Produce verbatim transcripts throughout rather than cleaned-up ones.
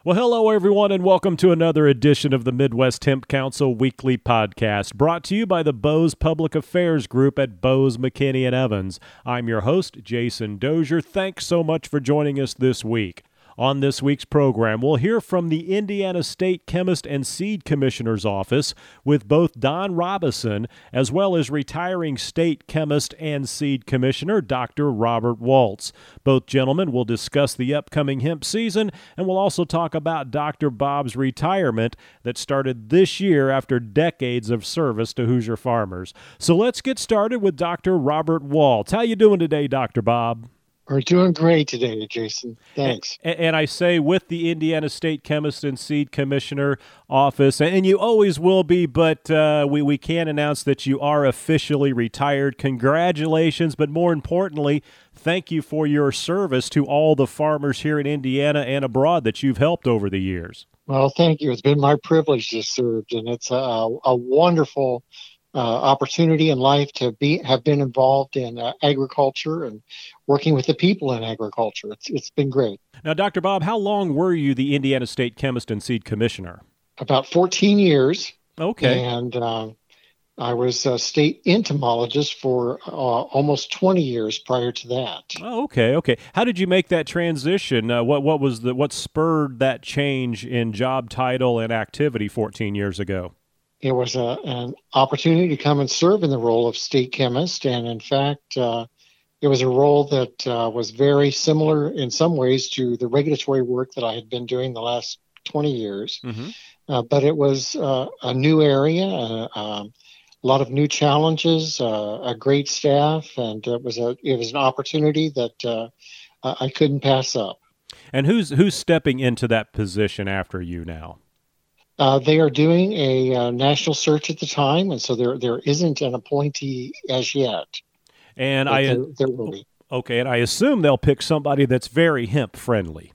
Well, hello, everyone, and welcome to another edition of the Midwest Hemp Council Weekly Podcast, brought to you by the Bose Public Affairs Group at Bose, McKinney, and Evans. I'm your host, Jason Dozier. Thanks so much for joining us this week. On this week's program, we'll hear from the Indiana State Chemist and Seed Commissioner's Office with both Don Robison as well as retiring State Chemist and Seed Commissioner Doctor Robert Waltz. Both gentlemen will discuss the upcoming hemp season, and we'll also talk about Doctor Bob's retirement that started this year after decades of service to Hoosier farmers. So let's get started with Doctor Robert Waltz. How you doing today, Doctor Bob? We're doing great today, Jason. Thanks. And, and I say with the Indiana State Chemist and Seed Commissioner Office, and you always will be, but uh, we, we can announce that you are officially retired. Congratulations, but more importantly, thank you for your service to all the farmers here in Indiana and abroad that you've helped over the years. Well, thank you. It's been my privilege to serve, and it's a, a wonderful Uh, opportunity in life to be have been involved in uh, agriculture and working with the people in agriculture. It's it's been great. Now, Doctor Bob, how long were you the Indiana State Chemist and Seed Commissioner? About fourteen years. Okay. And uh, I was a state entomologist for uh, almost twenty years prior to that. Oh, okay, okay. How did you make that transition? Uh, what what was the what spurred that change in job title and activity fourteen years ago? It was a, an opportunity to come and serve in the role of state chemist. And in fact, uh, it was a role that uh, was very similar in some ways to the regulatory work that I had been doing the last twenty years. Mm-hmm. Uh, but it was uh, a new area, uh, um, a lot of new challenges, uh, a great staff, and it was a it was an opportunity that uh, I couldn't pass up. And who's who's stepping into that position after you now? Uh, they are doing a uh, national search at the time, and so there there isn't an appointee as yet. And I there, there will be. Okay, and I assume they'll pick somebody that's very hemp friendly.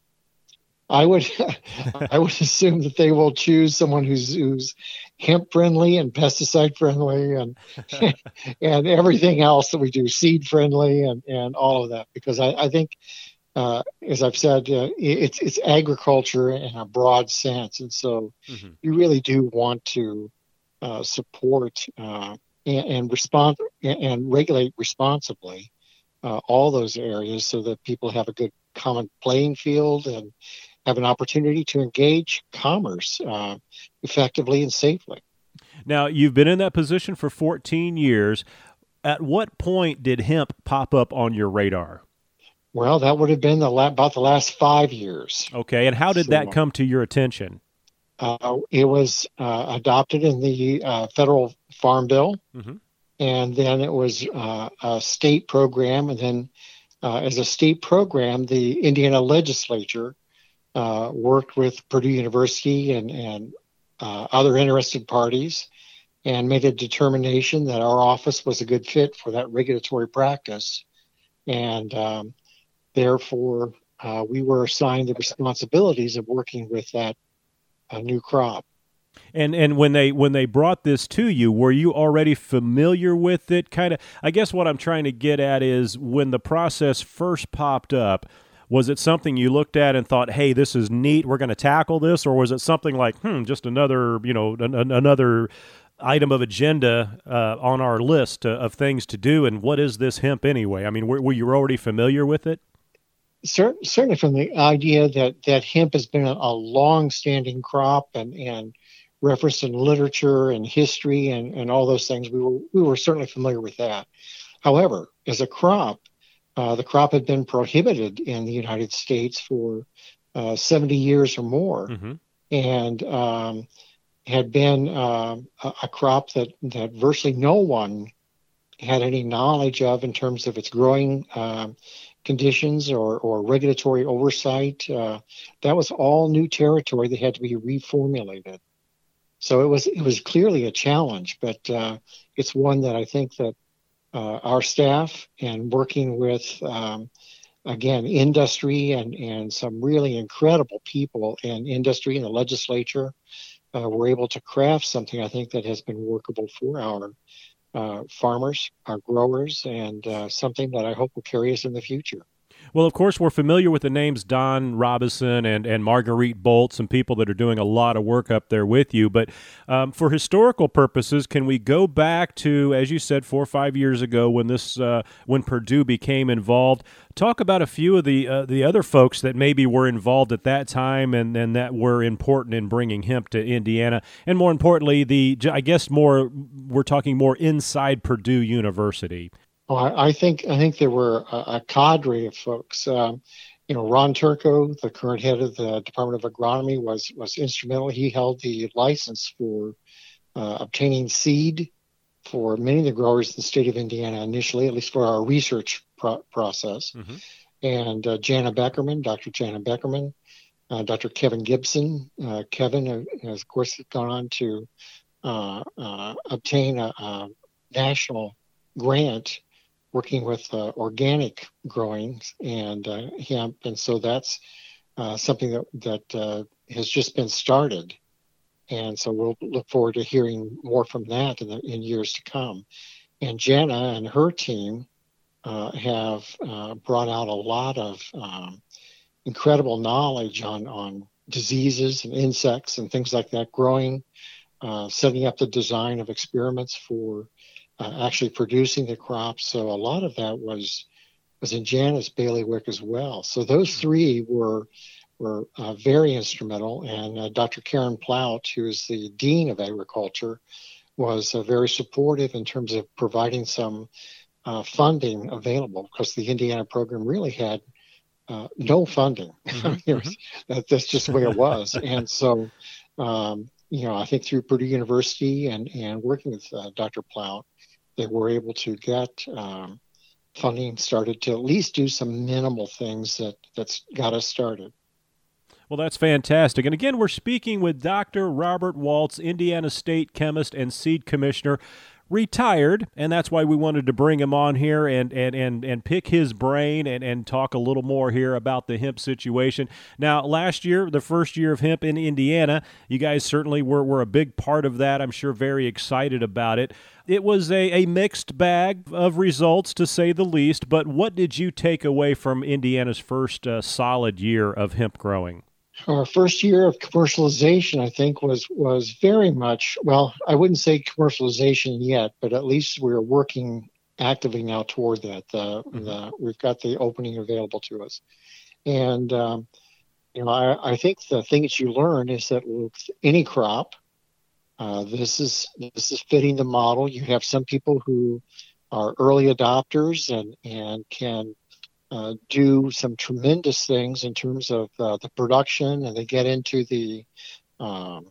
I would I would assume that they will choose someone who's who's hemp friendly and pesticide friendly and and everything else that we do, seed friendly and, and all of that, because I, I think. Uh, as I've said, uh, it's it's agriculture in a broad sense, and so mm-hmm. you really do want to uh, support uh, and, and respond and regulate responsibly uh, all those areas, so that people have a good common playing field and have an opportunity to engage commerce uh, effectively and safely. Now, you've been in that position for fourteen years. At what point did hemp pop up on your radar? Well, that would have been the la- about the last five years. Okay, and how did so, that come to your attention? Uh, it was uh, adopted in the uh, federal farm bill, mm-hmm. and then it was uh, a state program, and then uh, as a state program, the Indiana legislature uh, worked with Purdue University and, and uh, other interested parties and made a determination that our office was a good fit for that regulatory practice. And um, Therefore, uh, we were assigned the responsibilities of working with that uh, new crop. And and when they when they brought this to you, were you already familiar with it? Kind of, I guess what I'm trying to get at is when the process first popped up, was it something you looked at and thought, "Hey, this is neat. We're going to tackle this," or was it something like, "Hmm, just another you know an, an, another item of agenda uh, on our list uh, of things to do"? And what is this hemp anyway? I mean, were, were you already familiar with it? Certainly from the idea that, that hemp has been a, a long-standing crop and, and referenced in literature and history and, and all those things, we were we were certainly familiar with that. However, as a crop, uh, the crop had been prohibited in the United States for uh, seventy years or more, mm-hmm. and um, had been uh, a, a crop that, that virtually no one had any knowledge of in terms of its growing uh, conditions or, or regulatory oversight. Uh, that was all new territory that had to be reformulated. So it was it was clearly a challenge, but uh, it's one that I think that uh, our staff and working with, um, again, industry and, and some really incredible people in industry and the legislature uh, were able to craft something I think that has been workable for our uh, farmers, our growers, and uh, something that I hope will carry us in the future. Well, of course, we're familiar with the names Don Robison and, and Marguerite Bolt, some people that are doing a lot of work up there with you. But um, for historical purposes, can we go back to, as you said, four or five years ago when this uh, when Purdue became involved? Talk about a few of the uh, the other folks that maybe were involved at that time and, and that were important in bringing hemp to Indiana. And more importantly, the I guess more we're talking more inside Purdue University. Oh, I, I think I think there were a, a cadre of folks. Um, you know, Ron Turco, the current head of the Department of Agronomy, was was instrumental. He held the license for uh, obtaining seed for many of the growers in the state of Indiana initially, at least for our research pro- process. Mm-hmm. And uh, Jana Beckerman, Doctor Jana Beckerman, uh, Doctor Kevin Gibson. Uh, Kevin uh, has, of course, gone on to uh, uh, obtain a, a national grant working with uh, organic growing and uh, hemp. And so that's uh, something that, that uh, has just been started. And so we'll look forward to hearing more from that in, the, in years to come. And Jana and her team uh, have uh, brought out a lot of um, incredible knowledge on, on diseases and insects and things like that, growing, uh, setting up the design of experiments for Uh, actually producing the crops. So a lot of that was was in Jana's bailiwick as well. So those three were were uh, very instrumental. And uh, Doctor Karen Plout, who is the Dean of Agriculture, was uh, very supportive in terms of providing some uh, funding available, because the Indiana program really had uh, no funding. Mm-hmm. was, that, that's just the way it was. And so, um, you know, I think through Purdue University and, and working with uh, Doctor Plout, they were able to get um, funding started to at least do some minimal things that, that's got us started. Well, that's fantastic. And again, we're speaking with Doctor Robert Waltz, Indiana State Chemist and Seed Commissioner, retired, and that's why we wanted to bring him on here and and and, and pick his brain and, and talk a little more here about the hemp situation. Now, last year, the first year of hemp in Indiana, you guys certainly were, were a big part of that. I'm sure very excited about it. It was a, a mixed bag of results, to say the least, but what did you take away from Indiana's first uh, solid year of hemp growing? Our first year of commercialization, I think, was was very much, well, I wouldn't say commercialization yet, but at least we're working actively now toward that. The, mm-hmm. the, we've got the opening available to us. And, um, you know, I, I think the thing that you learn is that with any crop, uh, this is this is fitting the model. You have some people who are early adopters and, and can Uh, do some tremendous things in terms of uh, the production, and they get into the um,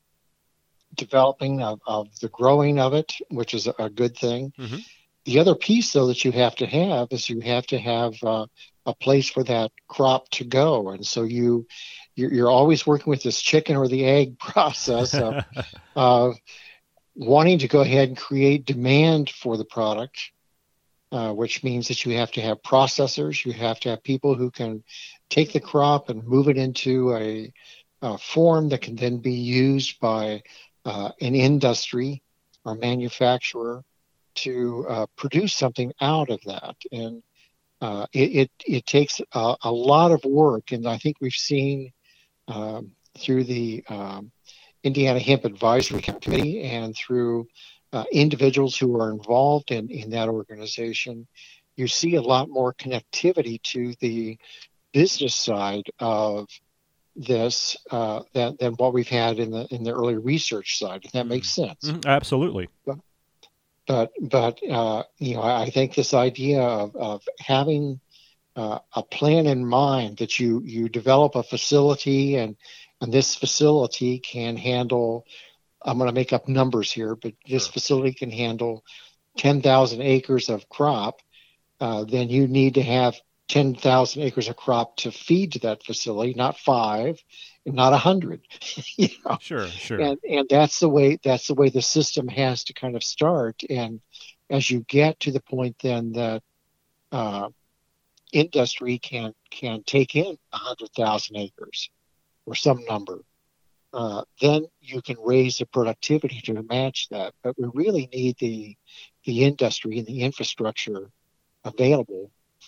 developing of, of the growing of it, which is a, a good thing. Mm-hmm. The other piece, though, that you have to have is you have to have uh, a place for that crop to go, and so you you're, you're always working with this chicken or the egg process of uh, wanting to go ahead and create demand for the product. Uh, which means that you have to have processors, you have to have people who can take the crop and move it into a, a form that can then be used by uh, an industry or manufacturer to uh, produce something out of that. And uh, it, it, it takes a, a lot of work, and I think we've seen um, through the um, Indiana Hemp Advisory Committee and through Uh, individuals who are involved in, in that organization, you see a lot more connectivity to the business side of this uh, than, than what we've had in the in the early research side. If that makes sense. Mm-hmm. Absolutely. But but, but uh, you know, I, I think this idea of, of having uh, a plan in mind, that you you develop a facility, and and this facility can handle, I'm going to make up numbers here, but this sure. facility can handle ten thousand acres of crop, uh, then you need to have ten thousand acres of crop to feed to that facility, not five, and not one hundred. you know? Sure, sure. And, and that's the way that's the way the system has to kind of start. And as you get to the point then that uh, industry can can take in one hundred thousand acres or some number, Uh, then you can raise the productivity to match that. But we really need the the industry and the infrastructure available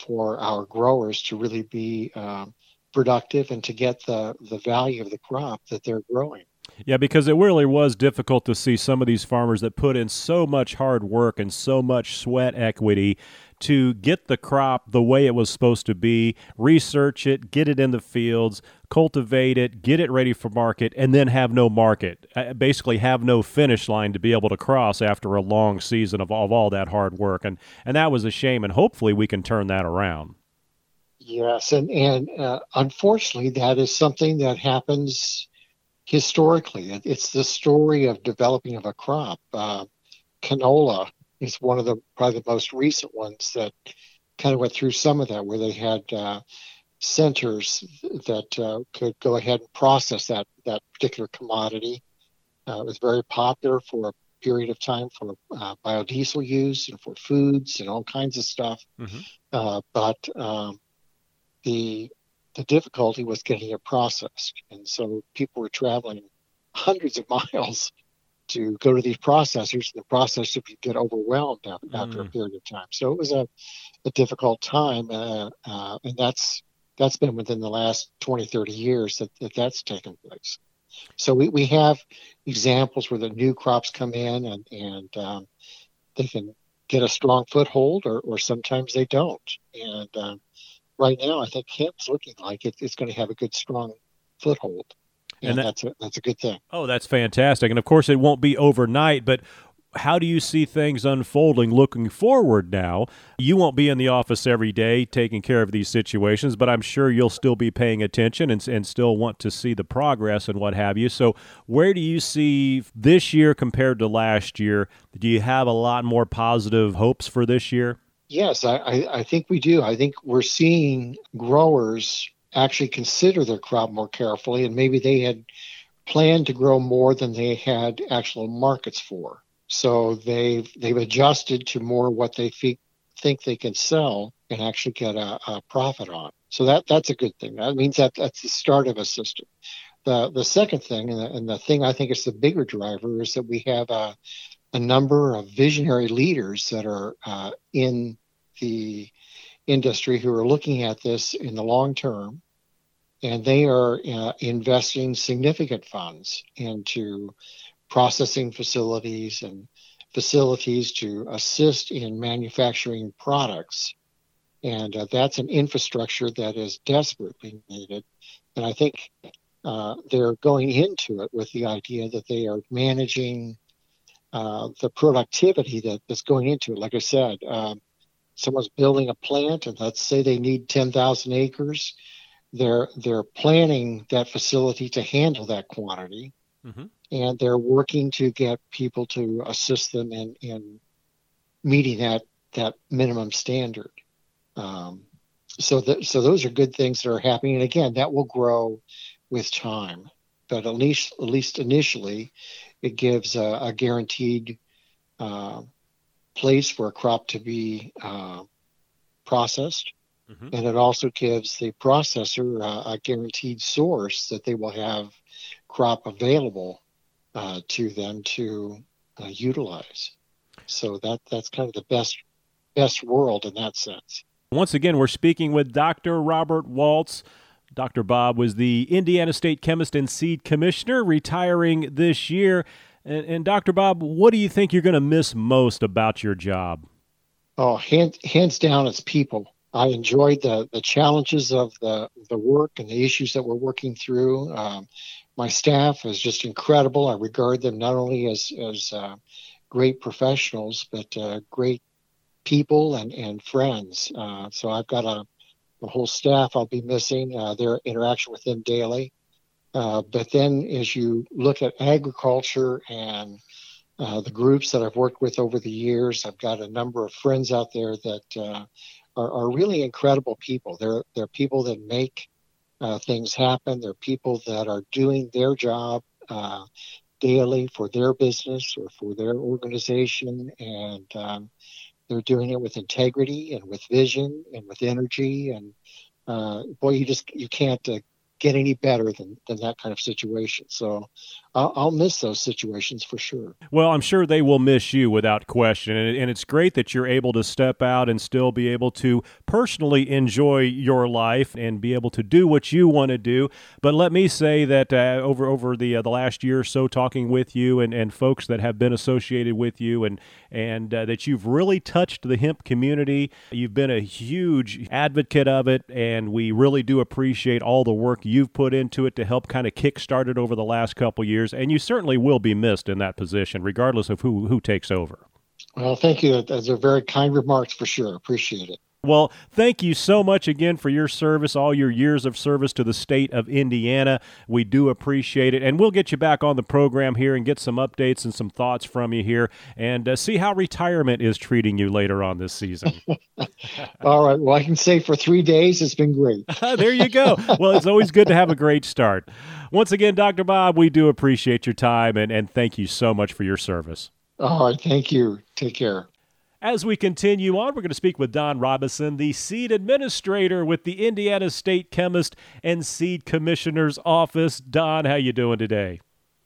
for our growers to really be um, productive and to get the, the value of the crop that they're growing. Yeah, because it really was difficult to see some of these farmers that put in so much hard work and so much sweat equity to get the crop the way it was supposed to be, research it, get it in the fields, cultivate it, get it ready for market, and then have no market. Uh, basically have no finish line to be able to cross after a long season of, of all that hard work. And, and that was a shame, and hopefully we can turn that around. Yes, and, and uh, unfortunately, that is something that happens historically. It's the story of developing of a crop. Uh, canola is one of the probably the most recent ones that kind of went through some of that, where they had uh, centers that uh, could go ahead and process that that particular commodity. Uh, it was very popular for a period of time for uh, biodiesel use and for foods and all kinds of stuff. Mm-hmm. Uh, but um, the the difficulty was getting it processed, and so people were traveling hundreds of miles to go to these processors, and the processors would get overwhelmed after, mm. after a period of time. So it was a, a difficult time, uh, uh, and that's that's been within the last twenty, thirty years that, that that's taken place. So we, we have examples where the new crops come in, and, and um, they can get a strong foothold, or, or sometimes they don't. And um, right now, I think hemp's looking like it, it's going to have a good, strong foothold. And, and that, that's a, that's a good thing. Oh, that's fantastic. And, of course, it won't be overnight, but how do you see things unfolding looking forward now? You won't be in the office every day taking care of these situations, but I'm sure you'll still be paying attention and, and still want to see the progress and what have you. So where do you see this year compared to last year? Do you have a lot more positive hopes for this year? Yes, I, I, I think we do. I think we're seeing growers actually consider their crop more carefully, and maybe they had planned to grow more than they had actual markets for. So they've they've adjusted to more what they fe- think they can sell and actually get a, a profit on. So that that's a good thing. That means that that's the start of a system. The the second thing, and the, and the thing I think is the bigger driver, is that we have a, a number of visionary leaders that are uh, in the industry who are looking at this in the long term, and they are uh, investing significant funds into processing facilities and facilities to assist in manufacturing products. And uh, that's an infrastructure that is desperately needed. And I think uh, they're going into it with the idea that they are managing uh, the productivity that, that's going into it. Like I said, uh, someone's building a plant, and let's say they need ten thousand acres. They're, they're planning that facility to handle that quantity. Mm-hmm. And they're working to get people to assist them in, in meeting that that minimum standard. Um, so that so those are good things that are happening. And again, that will grow with time. But at least at least initially, it gives a, a guaranteed uh, place for a crop to be uh, processed. Mm-hmm. And it also gives the processor uh, a guaranteed source that they will have crop available uh, to them to uh, utilize. So that that's kind of the best best world in that sense. Once again, we're speaking with Doctor Robert Waltz. Doctor Bob was the Indiana State Chemist and Seed Commissioner, retiring this year. And, and Doctor Bob, what do you think you're going to miss most about your job? Oh, hands, hands down, it's people. I enjoyed the, the challenges of the, the work and the issues that we're working through. Um, my staff is just incredible. I regard them not only as, as uh, great professionals, but uh, great people and, and friends. Uh, so I've got a, a whole staff I'll be missing, uh, their interaction with them daily. Uh, but then as you look at agriculture and uh, the groups that I've worked with over the years, I've got a number of friends out there that uh, are, are really incredible people. They're, they're people that make uh, things happen. They're people that are doing their job uh, daily for their business or for their organization. And um, they're doing it with integrity and with vision and with energy. And uh, boy, you just, you can't uh, get any better than, than that kind of situation. So I'll, I'll miss those situations for sure. Well, I'm sure they will miss you without question. And, and it's great that you're able to step out and still be able to personally enjoy your life and be able to do what you want to do. But let me say that uh, over over the uh, the last year or so, talking with you and, and folks that have been associated with you, and and uh, that you've really touched the hemp community. You've been a huge advocate of it, and we really do appreciate all the work you've put into it to help kind of kickstart it over the last couple years. And you certainly will be missed in that position, regardless of who who takes over. Well, thank you. Those are very kind remarks for sure. Appreciate it. Well, thank you so much again for your service, all your years of service to the state of Indiana. We do appreciate it, and we'll get you back on the program here and get some updates and some thoughts from you here, and uh, see how retirement is treating you later on this season. All right. Well, I can say for three days, it's been great. There you go. Well, it's always good to have a great start. Once again, Doctor Bob, we do appreciate your time, and, and thank you so much for your service. All right. Thank you. Take care. As we continue on, we're going to speak with Don Robison, the seed administrator with the Indiana State Chemist and Seed Commissioner's Office. Don, how you doing today?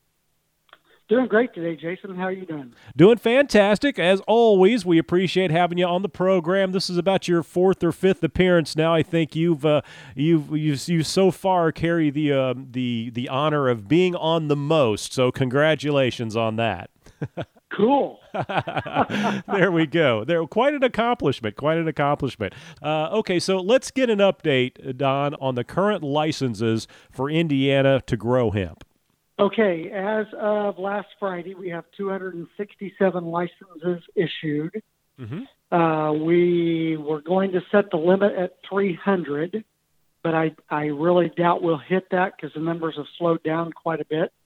Doing great today, Jason. How are you doing? Doing fantastic. As always, we appreciate having you on the program. This is about your fourth or fifth appearance now. I think you've uh, you've you've, you so far carry the uh, the the honor of being on the most. So congratulations on that. Cool. There we go. There, quite an accomplishment. Quite an accomplishment. Uh, okay, so let's get an update, Don, on the current licenses for Indiana to grow hemp. Okay, as of last Friday, we have two hundred sixty-seven licenses issued. Mm-hmm. Uh, we were going to set the limit at three hundred, but I, I really doubt we'll hit that because the numbers have slowed down quite a bit.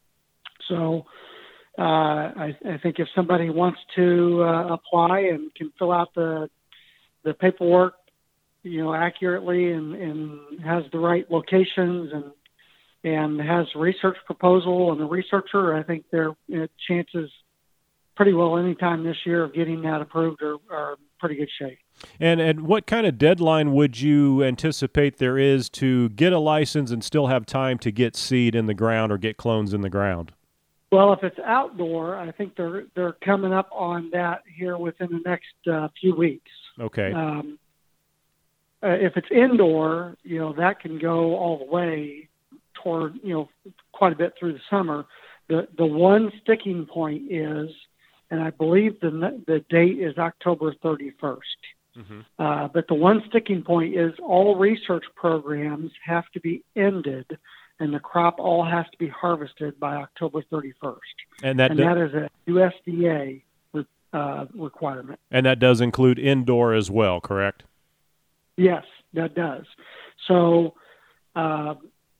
So uh, I, I think if somebody wants to uh, apply and can fill out the the paperwork, you know, accurately and, and has the right locations and and has a research proposal and a researcher, I think their you know, chances pretty well any time this year of getting that approved are, are pretty good shape. And and what kind of deadline would you anticipate there is to get a license and still have time to get seed in the ground or get clones in the ground? Well, if it's outdoor, I think they're they're coming up on that here within the next uh, few weeks. Okay. Um, uh, if it's indoor, you know, that can go all the way toward, you know, quite a bit through the summer. The the one sticking point is, and I believe the the date is October thirty-first. Mm-hmm. Uh, but the one sticking point is all research programs have to be ended, and the crop all has to be harvested by October thirty-first. And that, and do- that is a U S D A re- uh, requirement. And that does include indoor as well, correct? Yes, that does. So uh,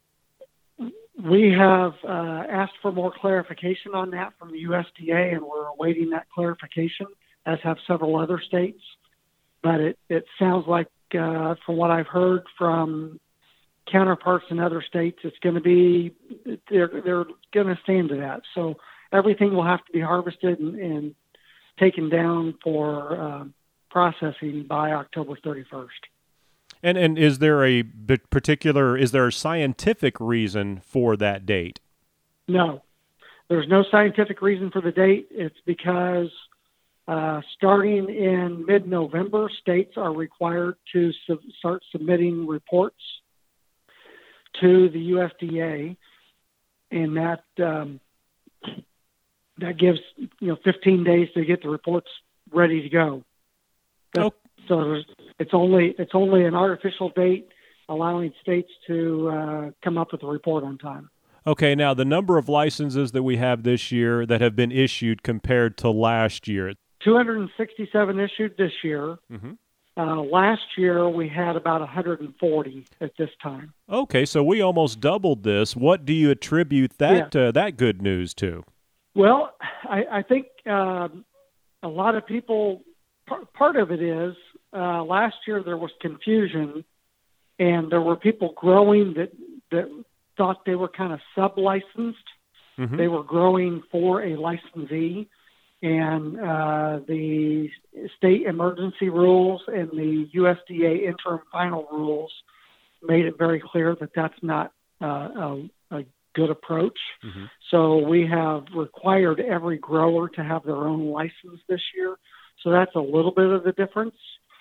we have uh, asked for more clarification on that from the U S D A, and we're awaiting that clarification, as have several other states. But it, it sounds like, uh, from what I've heard from counterparts in other states, it's going to be, they're, they're going to stand to that. So everything will have to be harvested and, and taken down for uh, processing by October thirty-first. And and is there a particular, is there a scientific reason for that date? No, there's no scientific reason for the date. It's because uh, starting in mid-November, states are required to sub- start submitting reports to the U S D A, and that um, that gives you know fifteen days to get the reports ready to go. That, oh. So there's, it's only it's only an artificial date, allowing states to uh, come up with a report on time. Okay, now the number of licenses that we have this year that have been issued compared to last year. two hundred sixty-seven issued this year. Mm-hmm. Uh, last year we had about one hundred forty at this time. Okay, so we almost doubled this. What do you attribute that yeah. uh, that good news to? Well, I, I think uh, a lot of people. Part, part of it is uh, last year there was confusion, and there were people growing that that thought they were kind of sub-licensed. Mm-hmm. They were growing for a licensee, and uh, the state emergency rules and the U S D A interim final rules made it very clear that that's not uh, a, a good approach. Mm-hmm. So we have required every grower to have their own license this year. So that's a little bit of the difference.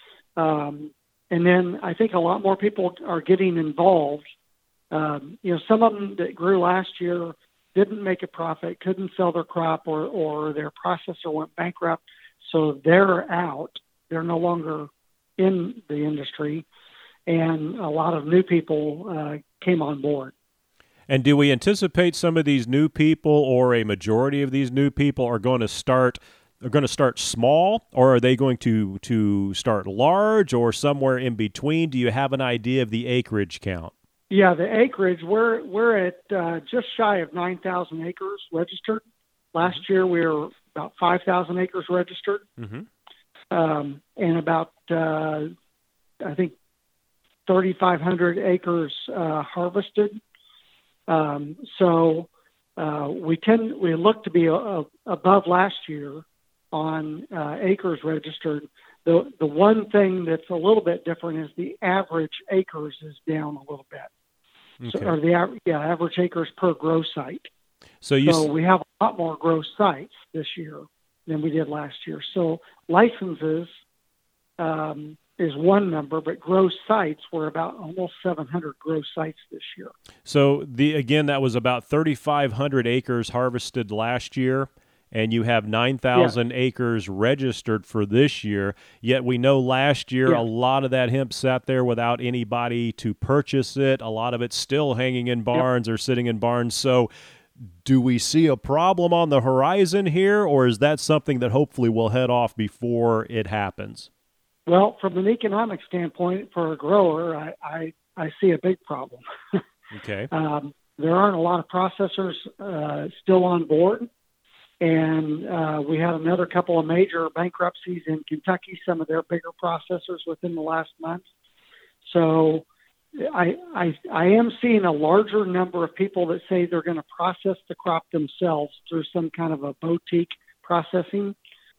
Um, and then I think a lot more people are getting involved. Um, you know, some of them that grew last year didn't make a profit, couldn't sell their crop, or, or their processor went bankrupt. So they're out. They're no longer in the industry. And a lot of new people uh, came on board. And do we anticipate some of these new people, or a majority of these new people, are going to start are going to start small, or are they going to to start large, or somewhere in between? Do you have an idea of the acreage count? Yeah, the acreage, we're we're at uh, just shy of nine thousand acres registered. Last year we were about five thousand acres registered, mm-hmm. um, and about uh, I think thirty-five hundred acres uh, harvested. Um, so uh, we tend we look to be a, a, above last year on uh, acres registered. The the one thing that's a little bit different is the average acres is down a little bit. Okay. So, or the average, yeah, average acres per grow site. So you so we have a lot more grow sites this year than we did last year. So licenses um, is one number, but grow sites were about almost seven hundred grow sites this year. So the again, that was about thirty-five hundred acres harvested last year, and you have nine thousand yeah. acres registered for this year. Yet we know last year yeah. a lot of that hemp sat there without anybody to purchase it. A lot of it's still hanging in barns yep. or sitting in barns. So do we see a problem on the horizon here, or is that something that hopefully will head off before it happens? Well, from an economic standpoint, for a grower, I, I, I see a big problem. Okay. Um, there aren't a lot of processors uh, still on board. And uh, we had another couple of major bankruptcies in Kentucky, some of their bigger processors within the last month. So I, I, I am seeing a larger number of people that say they're going to process the crop themselves through some kind of a boutique processing.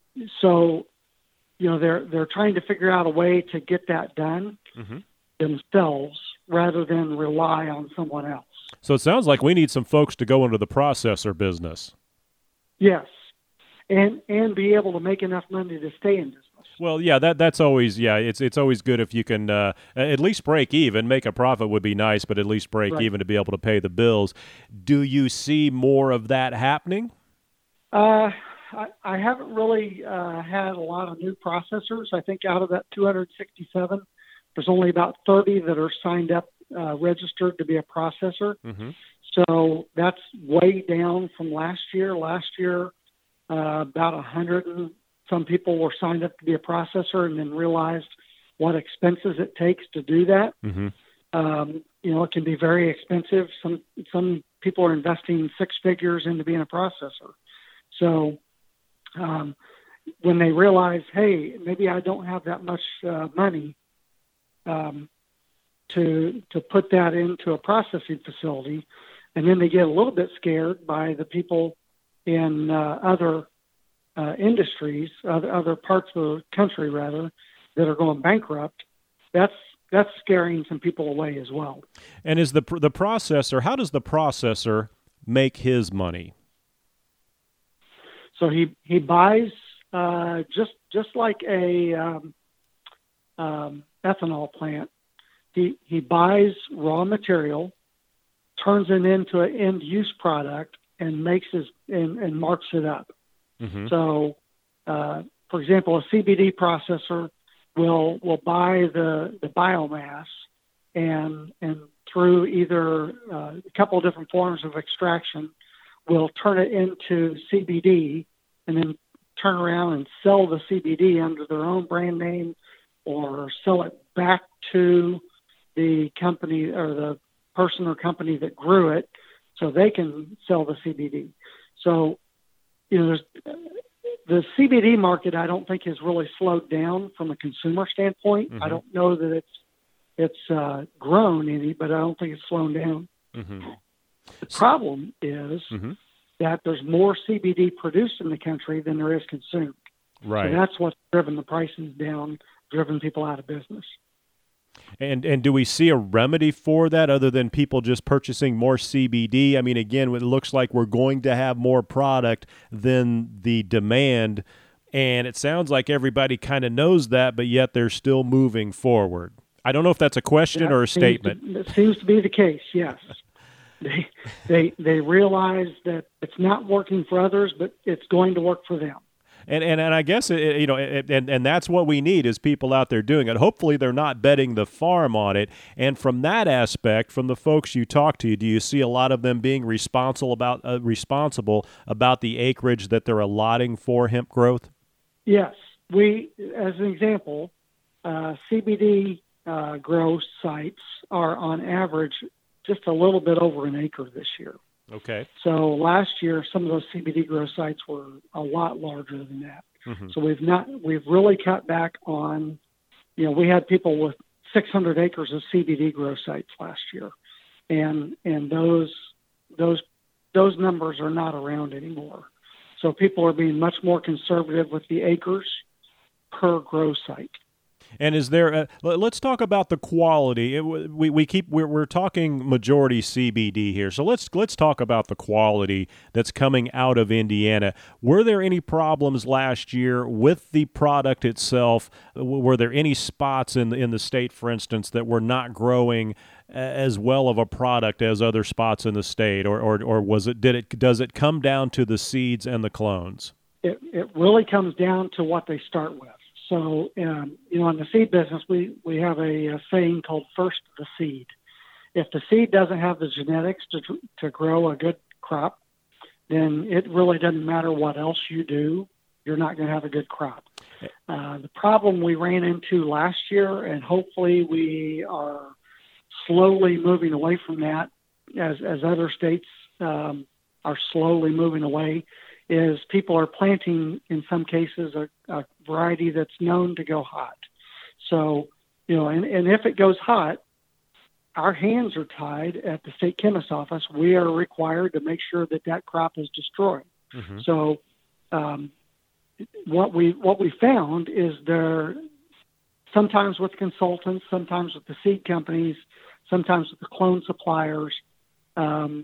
So, you know, they're they're trying to figure out a way to get that done mm-hmm. themselves rather than rely on someone else. So it sounds like we need some folks to go into the processor business. Yes, and and be able to make enough money to stay in business. Well, yeah, that that's always yeah, it's it's always good if you can uh, at least break even. Make a profit would be nice, but at least break right. even to be able to pay the bills. Do you see more of that happening? Uh, I, I haven't really uh, had a lot of new processors. I think out of that two hundred sixty-seven, there's only about thirty that are signed up, uh, registered to be a processor. Mm-hmm. So that's way down from last year. Last year, uh, about a hundred and some people were signed up to be a processor and then realized what expenses it takes to do that. Mm-hmm. Um, you know, it can be very expensive. Some some people are investing six figures into being a processor. So um, when they realize, hey, maybe I don't have that much uh, money um, to to put that into a processing facility. And then they get a little bit scared by the people in uh, other uh, industries, other, other parts of the country, rather, that are going bankrupt. That's that's scaring some people away as well. And is the the processor? How does the processor make his money? So he he buys uh, just just like a um, um, ethanol plant. He he buys raw material, turns it into an end-use product, and makes his and, and marks it up. Mm-hmm. So, uh, for example, a C B D processor will will buy the, the biomass and and through either uh, a couple of different forms of extraction, will turn it into C B D and then turn around and sell the C B D under their own brand name or sell it back to the company or the person or company that grew it so they can sell the C B D. So, you know, there's, the C B D market, I don't think has really slowed down from a consumer standpoint. Mm-hmm. I don't know that it's it's uh, grown any, but I don't think it's slowed down. Mm-hmm. The problem is mm-hmm. that there's more C B D produced in the country than there is consumed. Right. So that's what's driven the prices down, driven people out of business. And and do we see a remedy for that other than people just purchasing more C B D? I mean, again, it looks like we're going to have more product than the demand, and it sounds like everybody kind of knows that, but yet they're still moving forward. I don't know if that's a question that or a statement. To, that seems to be the case, yes. they, they, they realize that it's not working for others, but it's going to work for them. And, and and I guess it, you know, it, and and that's what we need is people out there doing it. Hopefully, they're not betting the farm on it. And from that aspect, from the folks you talk to, do you see a lot of them being responsible about uh, responsible about the acreage that they're allotting for hemp growth? Yes, we, as an example, uh, C B D uh, grow sites are on average just a little bit over an acre this year. Okay. So last year, some of those C B D grow sites were a lot larger than that. Mm-hmm. So we've not, we've really cut back on, you know, we had people with six hundred acres of C B D grow sites last year, and and those those those numbers are not around anymore. So people are being much more conservative with the acres per grow site. And is there? A, let's talk about the quality. It, we we keep we're we're talking majority C B D here, so let's let's talk about the quality that's coming out of Indiana. Were there any problems last year with the product itself? Were there any spots in the, in the state, for instance, that were not growing as well of a product as other spots in the state, or or or was it? Did it? Does it come down to the seeds and the clones? It it really comes down to what they start with. So, um, you know, in the seed business, we, we have a, a saying called first the seed. If the seed doesn't have the genetics to to grow a good crop, then it really doesn't matter what else you do. You're not going to have a good crop. Uh, the problem we ran into last year, and hopefully we are slowly moving away from that as, as other states um, are slowly moving away, is people are planting, in some cases, a, a variety that's known to go hot. So, you know, and, and if it goes hot, our hands are tied at the state chemist's office. We are required to make sure that that crop is destroyed. Mm-hmm. So um, what we what we found is there, sometimes with consultants, sometimes with the seed companies, sometimes with the clone suppliers, um,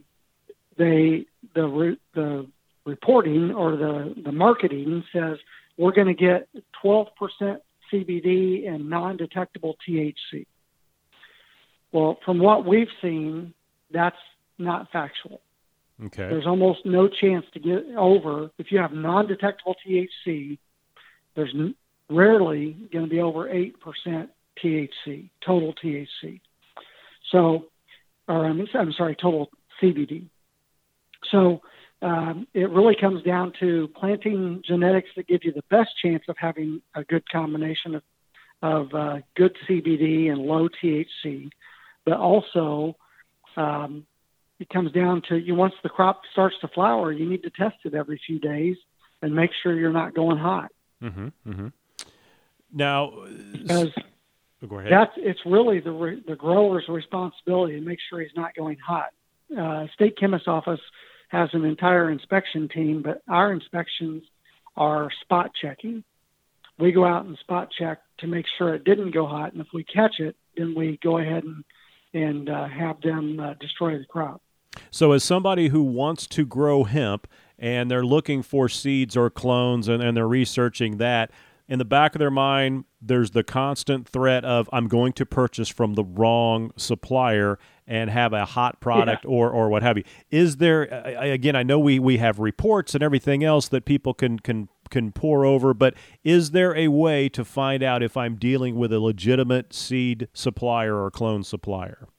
they the the reporting or the, the marketing says we're going to get twelve percent C B D and non-detectable T H C. Well, from what we've seen, that's not factual. Okay. There's almost no chance to get over, if you have non-detectable T H C, there's n- rarely going to be over eight percent T H C, total T H C. So, or I'm, I'm sorry, total C B D. So, Um, it really comes down to planting genetics that give you the best chance of having a good combination of, of uh, good C B D and low T H C. But also, um, it comes down to you. Once the crop starts to flower, you need to test it every few days and make sure you're not going hot. Mm-hmm, mm-hmm. Now, because go ahead. That's it's really the re, the grower's responsibility to make sure he's not going hot. Uh, state chemist's office has an entire inspection team, but our inspections are spot checking. We go out and spot check to make sure it didn't go hot, and if we catch it, then we go ahead and, and uh, have them uh, destroy the crop. So as somebody who wants to grow hemp and they're looking for seeds or clones and, and they're researching that, in the back of their mind, there's the constant threat of I'm going to purchase from the wrong supplier and have a hot product yeah. or or what have you. Is there, again, I know we, we have reports and everything else that people can, can, can pour over, but is there a way to find out if I'm dealing with a legitimate seed supplier or clone supplier?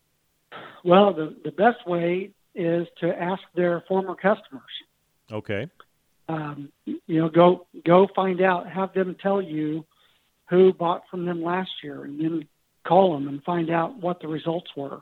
Well, the, the best way is to ask their former customers. Okay. Um, you know, go go find out, have them tell you who bought from them last year, and then call them and find out what the results were.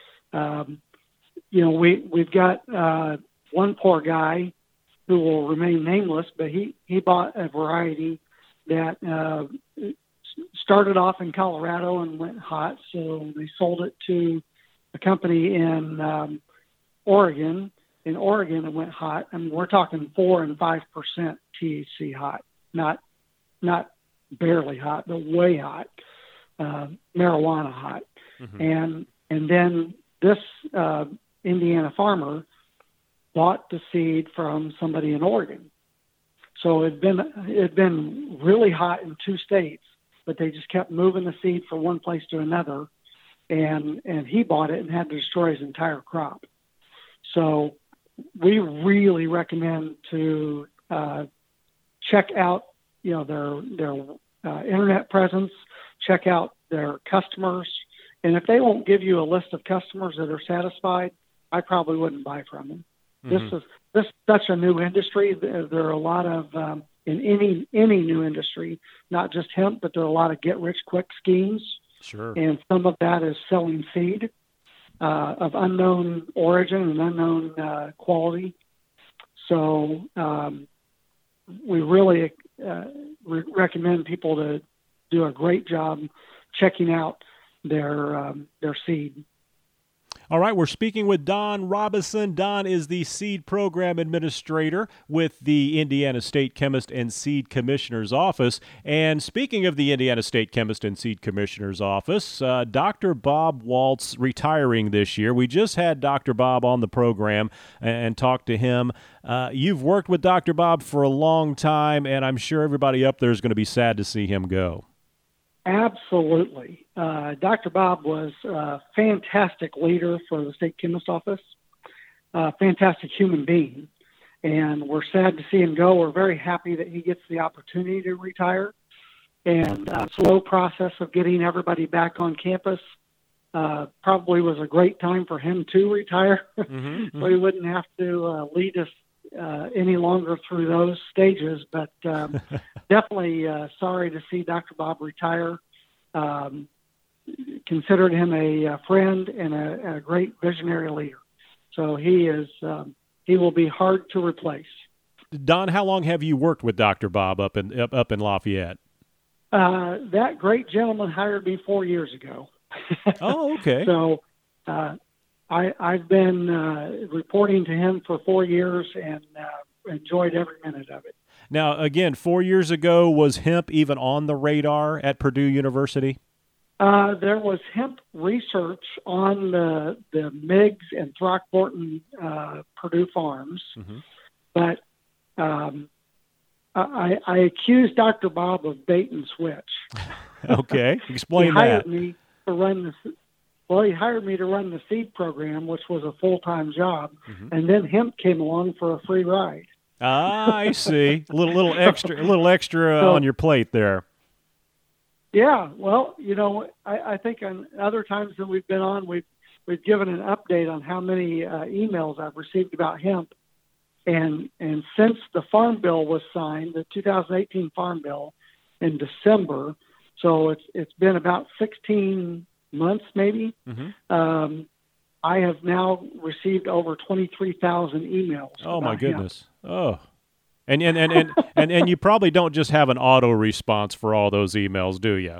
Um, you know, we, we've got uh, one poor guy who will remain nameless, but he, he bought a variety that uh, started off in Colorado and went hot, so they sold it to a company in um, Oregon. In Oregon, it went hot. I mean, we're talking four and five percent T H C hot, not not barely hot, but way hot. uh, marijuana hot. Mm-hmm. And and then this uh, Indiana farmer bought the seed from somebody in Oregon. So it'd been it'd been really hot in two states, but they just kept moving the seed from one place to another, and and he bought it and had to destroy his entire crop. So we really recommend to uh, check out, you know, their their uh, internet presence, check out their customers, and if they won't give you a list of customers that are satisfied, I probably wouldn't buy from them. Mm-hmm. This is this is such a new industry. There, there are a lot of um, in any any new industry, not just hemp, but there are a lot of get rich quick schemes. Sure. And some of that is selling seed uh, of unknown origin and unknown uh, quality. So um, we really uh, re- recommend people to do a great job checking out their um, their seed. All right, we're speaking with Don Robison. Don is the Seed Program Administrator with the Indiana State Chemist and Seed Commissioner's Office. And speaking of the Indiana State Chemist and Seed Commissioner's Office, uh, Doctor Bob Waltz retiring this year. We just had Doctor Bob on the program and talked to him. Uh, you've worked with Doctor Bob for a long time, and I'm sure everybody up there is going to be sad to see him go. Absolutely. Uh, Doctor Bob was a fantastic leader for the State Chemist Office, a fantastic human being, and we're sad to see him go. We're very happy that he gets the opportunity to retire, and a slow process of getting everybody back on campus uh, probably was a great time for him to retire, mm-hmm, mm-hmm. so he wouldn't have to uh, lead us Uh, any longer through those stages, but um, definitely uh, sorry to see Doctor Bob retire. Um, considered him a, a friend and a, a great visionary leader. So he is um, he will be hard to replace. Don, how long have you worked with Doctor Bob up in up, up in Lafayette? Uh, that great gentleman hired me four years ago. Oh, okay. So. Uh, I, I've been uh, reporting to him for four years and uh, enjoyed every minute of it. Now, again, four years ago, was hemp even on the radar at Purdue University? Uh, there was hemp research on the, the Meigs and Throckmorton uh, Purdue farms, mm-hmm. but um, I, I accused Doctor Bob of bait and switch. Okay, explain he that. He hired me to run the Well, he hired me to run the seed program, which was a full-time job, mm-hmm. and then hemp came along for a free ride. Ah, I see. A little, little extra, a little extra so, on your plate there. Yeah, well, you know, I, I think on other times that we've been on, we've we've given an update on how many uh, emails I've received about hemp, and and since the Farm Bill was signed, the two thousand eighteen Farm Bill, in December, so it's it's been about sixteen months maybe. Mm-hmm. Um, I have now received over twenty-three thousand emails. Oh my goodness. Him. Oh, and and, and, and, and, and you probably don't just have an auto response for all those emails, do you?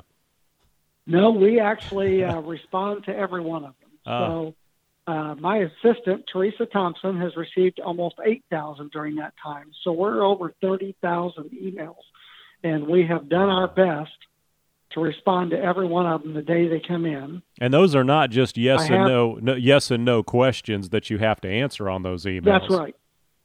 No, we actually uh, respond to every one of them. Oh. So uh, my assistant, Teresa Thompson, has received almost eight thousand during that time. So we're over thirty thousand emails, and we have done our best to respond to every one of them the day they come in. And those are not just yes I and have, no, no, yes and no questions that you have to answer on those emails. That's right.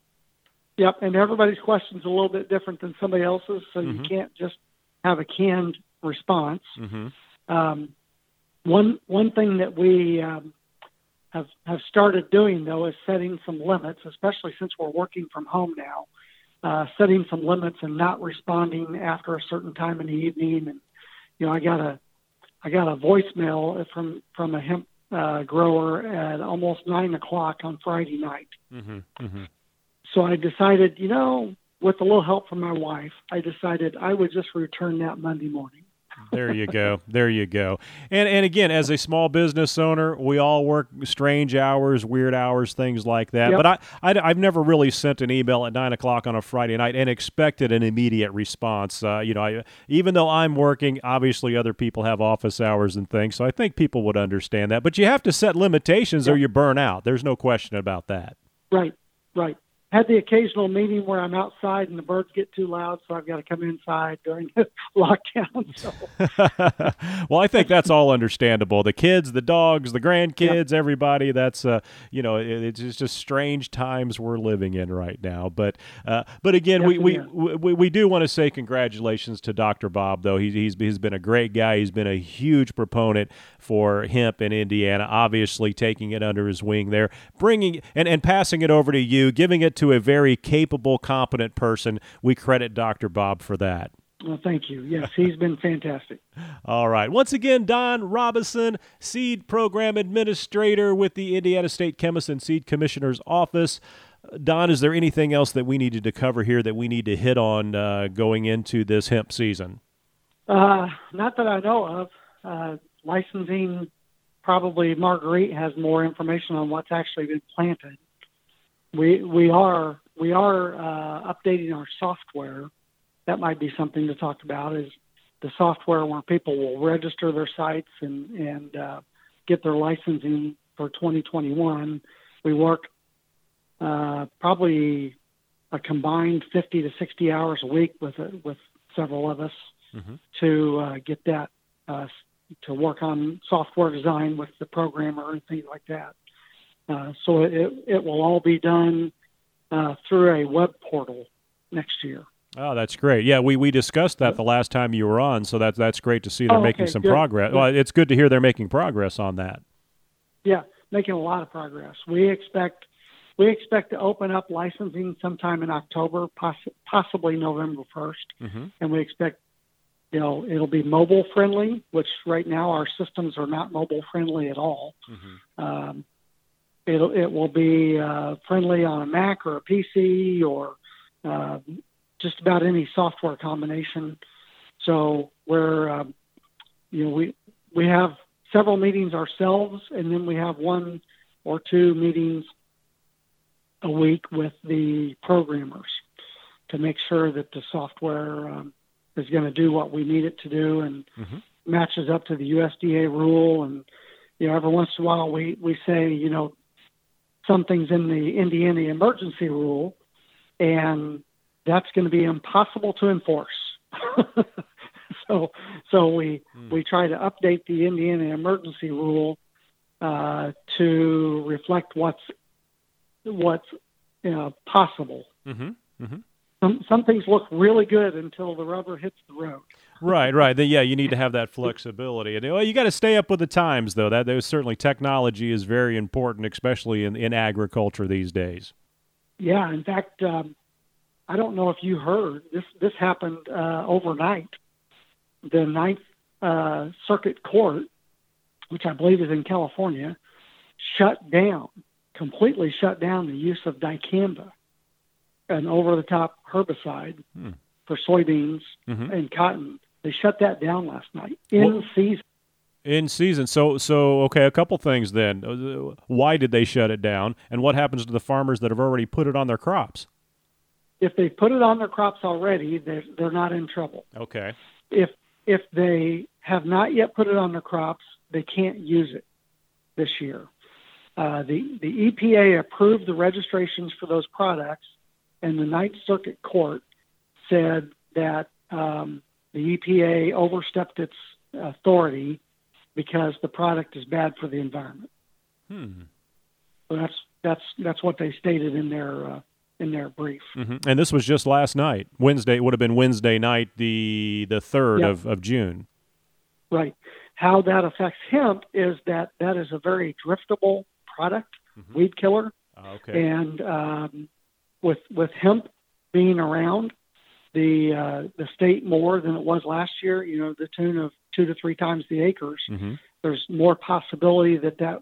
Yep, and everybody's question's a little bit different than somebody else's, so mm-hmm. you can't just have a canned response. Mm-hmm. Um, one one thing that we um, have have started doing, though, is setting some limits, especially since we're working from home now, uh, setting some limits and not responding after a certain time in the evening. And you know, I got a, I got a voicemail from, from a hemp uh, grower at almost nine o'clock on Friday night. Mm-hmm. Mm-hmm. So I decided, you know, with a little help from my wife, I decided I would just return that Monday morning. There you go. There you go. And and again, as a small business owner, we all work strange hours, weird hours, things like that. Yep. But I, I, I've never really sent an email at nine o'clock on a Friday night and expected an immediate response. Uh, you know, I, even though I'm working, obviously other people have office hours and things, so I think people would understand that. But you have to set limitations yep. or you burn out. There's no question about that. Right, right. had the occasional meeting where I'm outside and the birds get too loud, so I've got to come inside during the lockdown. So. Well, I think that's all understandable. The kids, the dogs, the grandkids, yeah. everybody. That's uh, you know, it, it's just strange times we're living in right now. But uh, but again, we we, we we do want to say congratulations to Doctor Bob, though. He, he's he's been a great guy. He's been a huge proponent for hemp in Indiana. Obviously, taking it under his wing there, bringing and and passing it over to you, giving it to a very capable, competent person. We credit Doctor Bob for that. Well, thank you. Yes, he's been fantastic. All right. Once again, Don Robison, Seed Program Administrator with the Indiana State Chemist and Seed Commissioner's Office. Don, is there anything else that we needed to cover here that we need to hit on uh, going into this hemp season? Uh, not that I know of. Uh, licensing, probably Marguerite has more information on what's actually been planted. We we are we are uh, updating our software. That might be something to talk about. Is the software where people will register their sites and and uh, get their licensing for twenty twenty-one. We work uh, probably a combined fifty to sixty hours a week with uh, with several of us mm-hmm. to uh, get that uh, to work on software design with the programmer and things like that. Uh, so it, it will all be done uh, through a web portal next year. Oh, that's great. Yeah, we, we discussed that the last time you were on, so that's that's great to see they're oh, making okay, some good, progress. good. Well, it's good to hear they're making progress on that. Yeah, making a lot of progress. We expect we expect to open up licensing sometime in October, poss- possibly November first, mm-hmm. and we expect you know it'll be mobile friendly, which right now our systems are not mobile friendly at all. Mm-hmm. Um, It'll, it will be uh, friendly on a Mac or a P C or uh, just about any software combination. So we're, uh, you know, we we have several meetings ourselves, and then we have one or two meetings a week with the programmers to make sure that the software um, is going to do what we need it to do and mm-hmm. matches up to the U S D A rule. And you know, every once in a while we we say, you know, something's in the Indiana emergency rule, and that's going to be impossible to enforce. so, so we mm. we try to update the Indiana emergency rule uh, to reflect what's what's you know, possible. Mm-hmm. Mm-hmm. Some some things look really good until the rubber hits the road. Right, right. Then, yeah, you need to have that flexibility. And well, you got to stay up with the times, though. That there's certainly technology is very important, especially in, in agriculture these days. Yeah, in fact, um, I don't know if you heard this. This happened uh, overnight. The Ninth uh, Circuit Court, which I believe is in California, shut down completely shut down the use of dicamba, an over-the-top herbicide hmm. for soybeans mm-hmm. and cotton. They shut that down last night in well, season. In season. So, so okay, a couple things then. Why did they shut it down, and what happens to the farmers that have already put it on their crops? If they put it on their crops already, they're, they're not in trouble. Okay. If if they have not yet put it on their crops, they can't use it this year. Uh, the, the E P A approved the registrations for those products, and the Ninth Circuit Court said that um, the E P A overstepped its authority because the product is bad for the environment. Hmm. So that's that's that's what they stated in their uh, in their brief. Mm-hmm. And this was just last night. Wednesday, it would have been Wednesday night, the the third yep. of, of June. Right. How that affects hemp is that that is a very driftable product, mm-hmm. weed killer. Oh, okay. And um, with with hemp being around the uh, the state more than it was last year, you know, the tune of two to three times the acres, mm-hmm. there's more possibility that that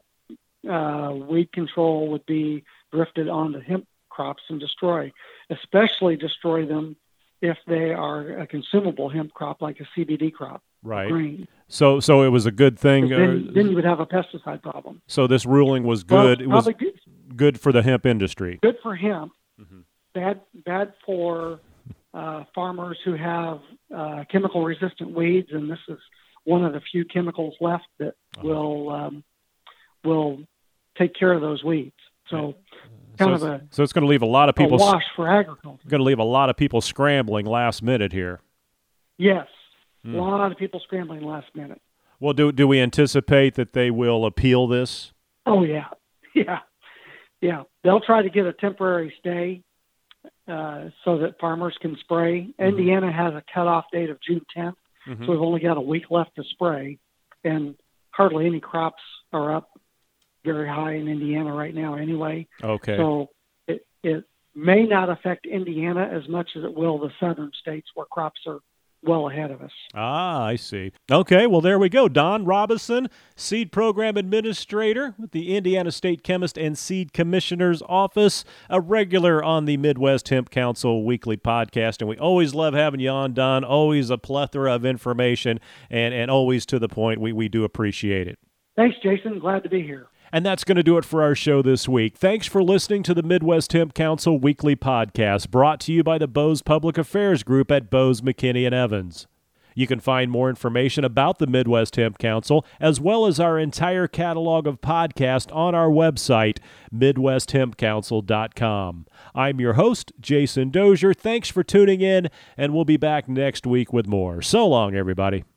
uh, weed control would be drifted onto hemp crops and destroy, especially destroy them if they are a consumable hemp crop like a C B D crop. Right. Grain. So, so it was a good thing. Then, uh, then you would have a pesticide problem. So this ruling was good. Well, it was good. good for the hemp industry. Good for hemp. Mm-hmm. Bad, bad for uh, farmers who have uh, chemical-resistant weeds, and this is one of the few chemicals left that oh. will um, will take care of those weeds. So, kind so of it's, a so it's going to leave a lot of people a wash for agriculture. Going to leave a lot of people scrambling last minute here. Yes, hmm. a lot of people scrambling last minute. Well, do do we anticipate that they will appeal this? Oh yeah, yeah, yeah. They'll try to get a temporary stay uh, so that farmers can spray. Mm-hmm. Indiana has a cutoff date of June tenth, mm-hmm. so we've only got a week left to spray, and hardly any crops are up very high in Indiana right now anyway. Okay. So it, it may not affect Indiana as much as it will the southern states where crops are well ahead of us. Ah, I see. Okay, well, there we go. Don Robison, Seed Program Administrator with the Indiana State Chemist and Seed Commissioner's Office, a regular on the Midwest Hemp Council weekly podcast, and we always love having you on, Don. Always a plethora of information and, and always to the point. We, we do appreciate it. Thanks, Jason. Glad to be here. And that's going to do it for our show this week. Thanks for listening to the Midwest Hemp Council weekly podcast, brought to you by the Bose Public Affairs Group at Bose, McKinney and Evans. You can find more information about the Midwest Hemp Council, as well as our entire catalog of podcasts on our website, midwest hemp council dot com. I'm your host, Jason Dozier. Thanks for tuning in, and we'll be back next week with more. So long, everybody.